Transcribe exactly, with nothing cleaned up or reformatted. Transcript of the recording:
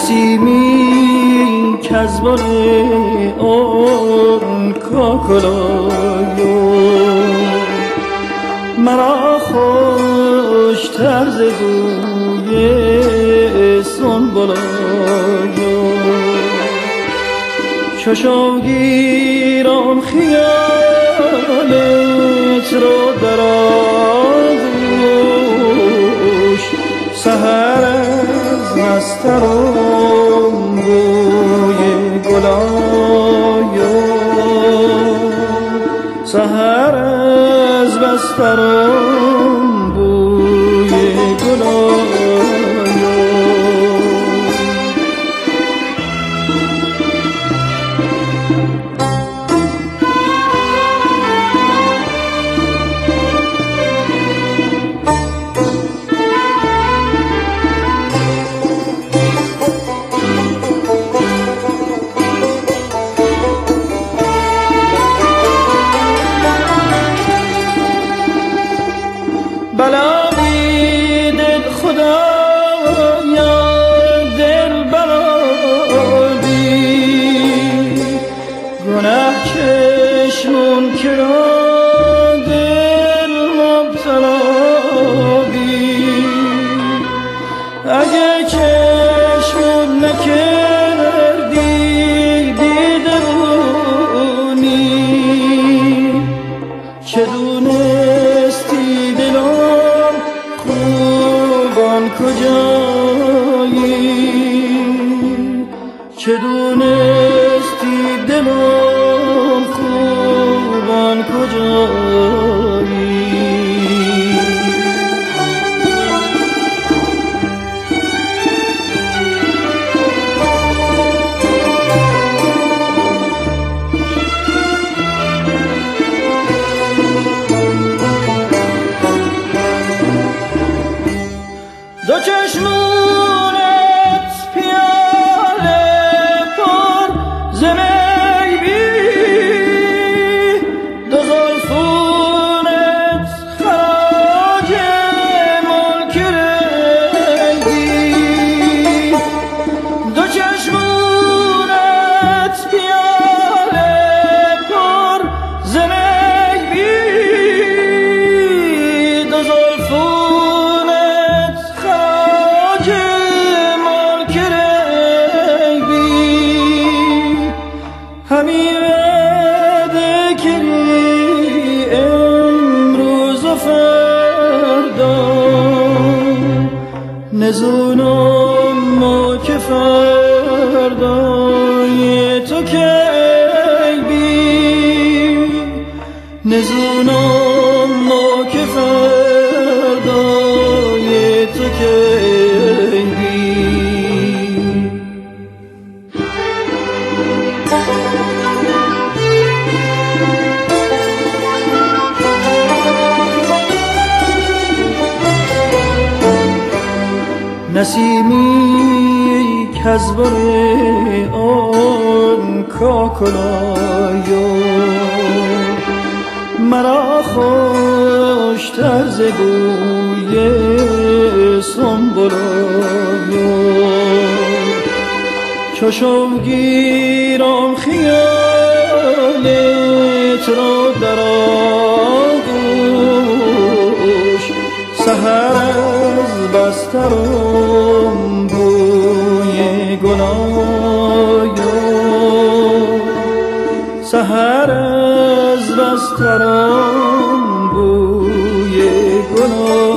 نسیمی کز بر آن کاکلایو مرا خوشتر ز بوی سنبلایو چشم گیرم خیالت رو در آغوش سحر از نسترم بوی گلایو سحر از بسترم بوی گلایو بلا دل خدا یا دل برادی گناه چشمون کرا دل مبتلا بی اگه چشمون نکردی دیدرونی چه دونستی دلم خوبان کجایی چه دونستی دلم خوبان کجایی دو چشمونت پیاله پر ز می بی دو زلفونت خراج ملک ریگی دو چشمونت پیاله پر ز می بی دو زلفونت همین وعده کردی امروز و فردا نزونم ما که فردای تو کی بی نزونم ما که فردای تو کی بی نسیمی کز بر آن کاکلایو مرا خوشتر ز بوی سنبلایو چشم گیرم خیالت رو در آغوش سحر از بسترم بوی گلایو سحر از بسترم بوی گلایو